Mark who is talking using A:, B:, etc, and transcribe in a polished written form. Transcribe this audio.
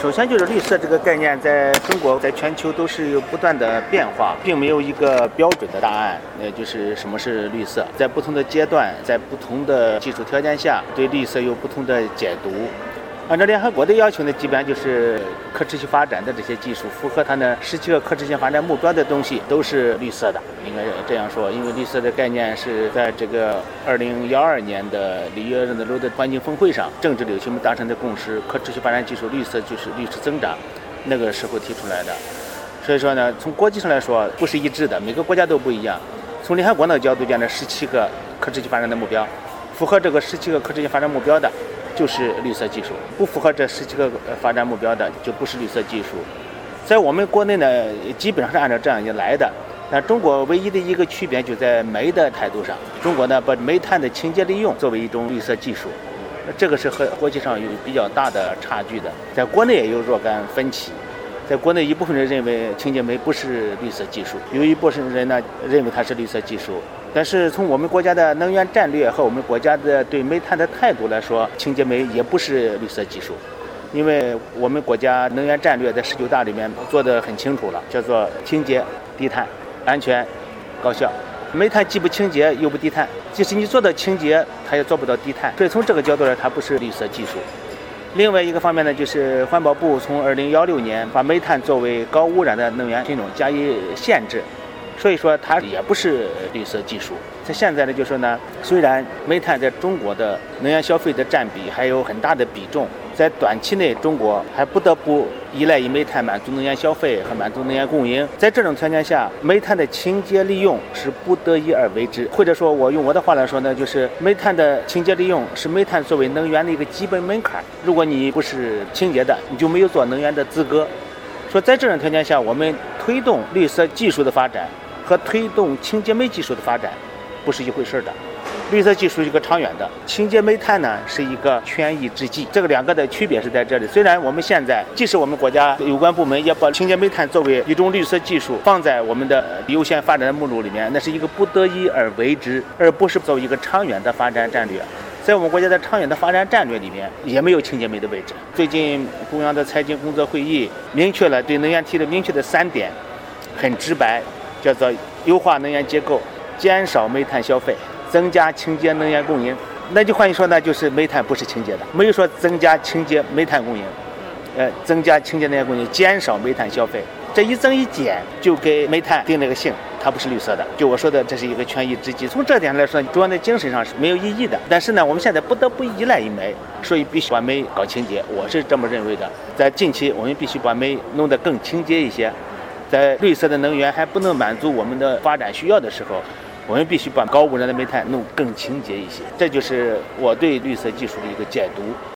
A: 首先就是绿色这个概念，在中国、在全球都是有不断的变化，并没有一个标准的答案。就是什么是绿色，在不同的阶段，在不同的技术条件下，对绿色有不同的解读。按照联合国的要求呢，基本上就是可持续发展的这些技术，符合它的17个可持续发展目标的东西都是绿色的，应该这样说。因为绿色的概念是在这个2012年的里约热内卢的环境峰会上，政治领袖们达成的共识，可持续发展技术绿色就是绿色增长，那个时候提出来的。所以说呢，从国际上来说不是一致的，每个国家都不一样。从联合国的角度讲呢，17个可持续发展的目标，符合这个17个可持续发展目标的就是绿色技术，不符合这17个发展目标的就不是绿色技术。在我们国内呢，基本上是按照这样来的。但中国唯一的一个区别就在煤的态度上，中国呢把煤炭的清洁利用作为一种绿色技术，这个是和国际上有比较大的差距的。在国内也有若干分歧，在国内一部分人认为清洁煤不是绿色技术，有一部分人呢认为它是绿色技术。但是从我们国家的能源战略和我们国家的对煤炭的态度来说，清洁煤也不是绿色技术，因为我们国家能源战略在19大里面做得很清楚了，叫做清洁、低碳、安全、高效。煤炭既不清洁又不低碳，即使你做到清洁，它也做不到低碳，所以从这个角度来，它不是绿色技术。另外一个方面呢，就是环保部从2016年把煤炭作为高污染的能源品种加以限制，所以说它也不是绿色技术。在现在呢，就说呢，虽然煤炭在中国的能源消费的占比还有很大的比重，在短期内中国还不得不依赖于煤炭满足能源消费和满足能源供应。在这种条件下，煤炭的清洁利用是不得已而为之，或者说我用我的话来说呢，就是煤炭的清洁利用是煤炭作为能源的一个基本门槛。如果你不是清洁的，你就没有做能源的资格。说在这种条件下，我们推动绿色技术的发展和推动清洁煤技术的发展不是一回事的。绿色技术是一个长远的，清洁煤炭呢是一个权宜之计，这个两个的区别是在这里。虽然我们现在即使我们国家有关部门也把清洁煤炭作为一种绿色技术放在我们的优先发展的目录里面，那是一个不得已而为之，而不是作为一个长远的发展战略。在我们国家的长远的发展战略里面也没有清洁煤的位置。最近中央的财经工作会议明确了对能源提了明确的3点，很直白，叫做优化能源结构、减少煤炭消费、增加清洁能源供应。那就换句说呢，就是煤炭不是清洁的，没有说增加清洁煤炭供应，增加清洁能源供应，减少煤炭消费，这一增一减就给煤炭定了个性，它不是绿色的。就我说的，这是一个权宜之计。从这点上来说，中央的精神上是没有意义的。但是呢，我们现在不得不依赖于煤，所以必须把煤搞清洁，我是这么认为的。在近期，我们必须把煤弄得更清洁一些。在绿色的能源还不能满足我们的发展需要的时候，我们必须把高污染的煤炭弄更清洁一些。这就是我对绿色技术的一个解读。